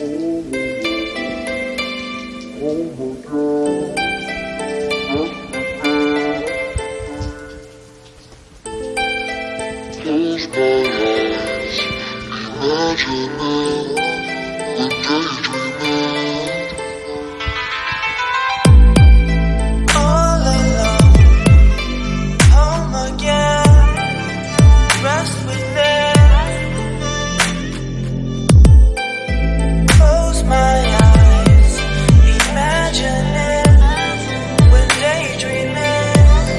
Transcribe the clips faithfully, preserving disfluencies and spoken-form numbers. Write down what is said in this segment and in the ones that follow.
Close my eyes, imagining and daydreaming. All alone, home again, rest within. Close my eyes, imagining when daydreaming.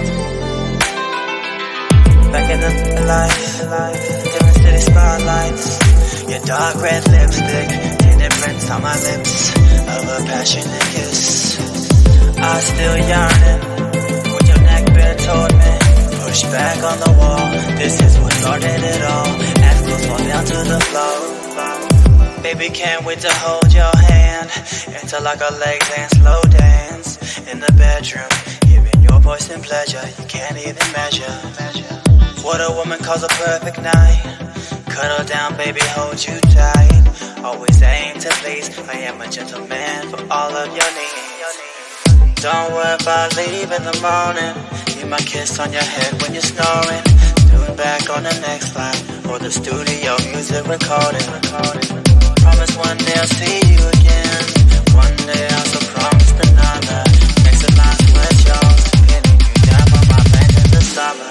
Back in the life, different city spotlights. Your dark red lipstick, tinted prints on my lips of a passionate kiss. I still yearning, with your neck bent toward me. Push back on the wall, this is what started it all. Ass close, fall down to the floor. Baby, can't wait to hold your hand until our legs and slow dance in the bedroom. Hearing your voice and pleasure, you can't even measure. What a woman calls a perfect night. Cuddle down, baby, hold you tight. Always aim to please, I am a gentleman for all of your needs. Don't worry about leave in the morning. Need my kiss on your head when you're snoring. Tune back on the next flight or the studio music recording. Promise one day I'll see you again. One day I also promise another. Next in line, sweat yours. Pinning you down for my plans in the summer.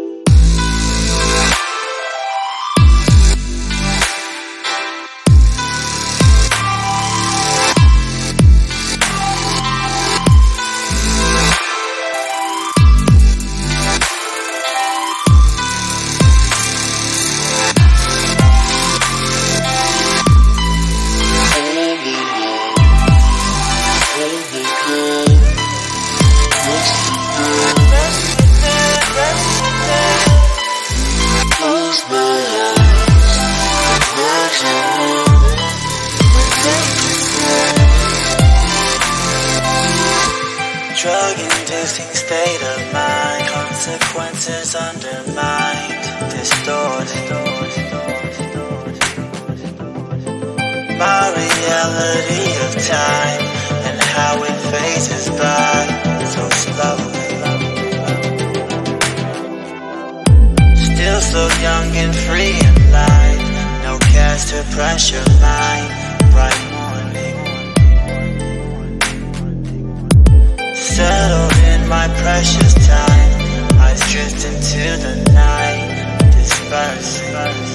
Drug-inducing state of mind, consequences undermined, distorted. My reality of time and how it phases by so slowly. Still so young and free and light, no cares to pressure line, bright morning. Settled in my precious time, eyes drift into the night, dispersing.